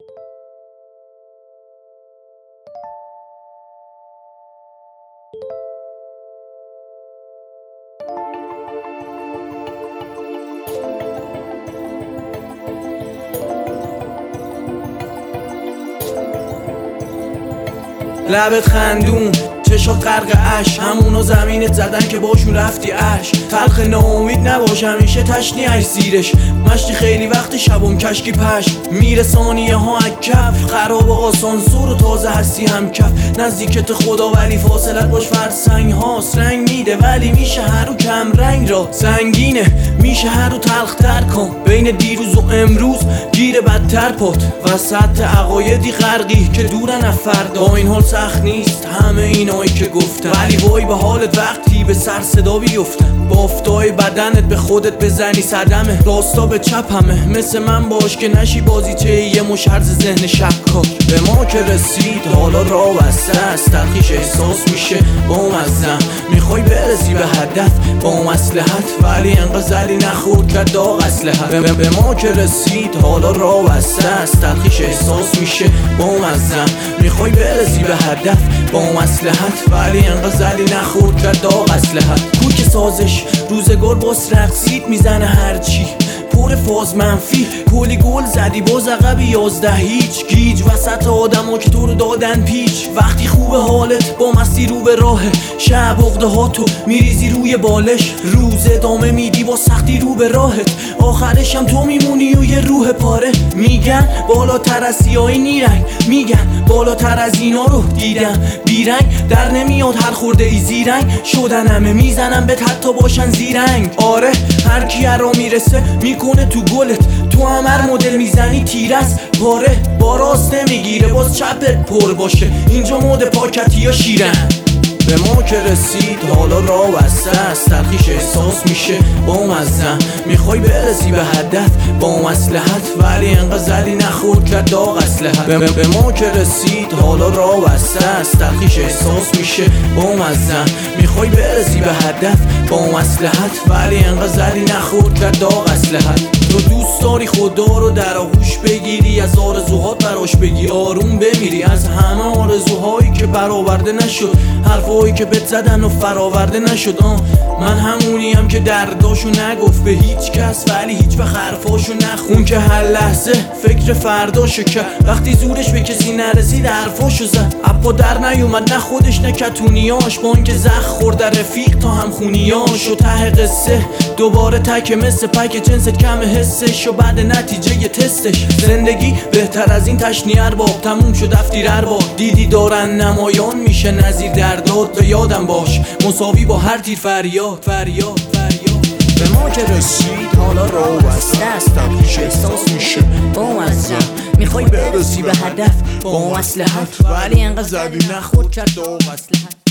لبت خندون، چشات غرق عشق، همونا زمینت زدن که باشون رفتی عشق. تلخ ناامید نباش، همیشه تشنی عشق زیرش. مشتی خیلی وقت شبم کشکی پشت میره ثانیه ها اکف. خراب آسانسور و تازه هستی هم کف. نزدیکت خدا ولی فاصلت باش فرسنگ هاست. رنگ میده ولی میشه هر رو کم رنگ را سنگینه، میشه هر رو تلخ تر کن. بین دیروز و امروز گیر بدتر پات. وسط عقایدی غرقی که دورن از فردا. این حال سخت نیست همه اینایی که گفتم، ولی وای به حالت وقتی به سر صدا بیفتم. بافتای بدنت به خودت بزنی صدمه. راستا به چپ همه مثل من باش که نشی بازیچه یه مشرز ذهن شکاک. به ما که رسید حالا راه بسته است. تلخیش احساس میشه با مزن. میخوای برسی به هدف با مصلحت، ولی انقدر زلی نخورد که داغ اسلحت. به ما که رسید حالا راه بسته است. تلخیش احساس میشه با مزن. میخوای برسی به هدف با مصلحت، ولی انقدر زلی نخورد که داغ اسلحت. کوک سازش روزگار باس رقصید میزنه هرچی پر فاز منفی. کلی گل زدی باز عقب 11 هیچ. گیج وسط آدم ها که تو رو دادن پیچ. وقتی خوب حالت با مستی رو به راهه. شب عقده ها تو میریزی روی بالش. روز ادامه میدی با سختی رو به راهت. آخرش هم تو میمونی و یه روح پاره. میگن بالاتر از سیاهی نیرنگ، میگن بالاتر از اینا رو دیدم بیرنگ. در نمیاد هر خورده ای زیرنگ شدن. همه میزنن به حتی باشن زیرنگ. آره هر کی را میرسه میکنه تو گلت. تو هم هر مدل میزنی تیر از پاره. با راست نمیگیره باز چپت پر باشه. اینجا مود پاکتی یا شیرن. به ما که رسید حالا راه بسته است. تلخیش احساس میشه با مزن. میخوای برسی به هدف با مصلحت، ولی انقدر زلی نخورد که داغ اسلحت. به ما که رسید حالا راه بسته است. تلخیش احساس میشه با مزن. میخوای برسی به هدف با مصلحت، ولی انقدر زلی نخورد که داغ اسلحت. تو دوست داری خدا رو در آغوش بگیری، از آرزوهات براش بگی آروم بمیری. از همه آرزوهایی که برآورده نشد، حرفایی که بهت زدن و فراورده نشد. من همونیم که درداشو نگفت به هیچ کس، ولی هیچ وقت حرفاشو نخون که هر لحظه فکر فرداشو کرد. وقتی زورش به کسی نرسید حرفاشو زد. اپا در نیومد نه خودش نه کتونیاش. با اینکه زخ خورده رفیق تا هم خونیاش. و ته قصه دوباره تک مثل پک جنست کم حسش. و بعد نتیجه تستش زندگی بهتر از این تشنی ارباب. تموم شد دفتیر ارباب. دیدی دارن نمایان میشه نظیر درداد. به یادم باش مساوی با هر تیر فریاد فریاد فریاد. به ما که رسید حالا راه بسته است. تلخیش احساس میشه با مزن. میخوای برسی به هدف با مصلحت، ولی انقدر زدی نخورد که داغ اسلحت.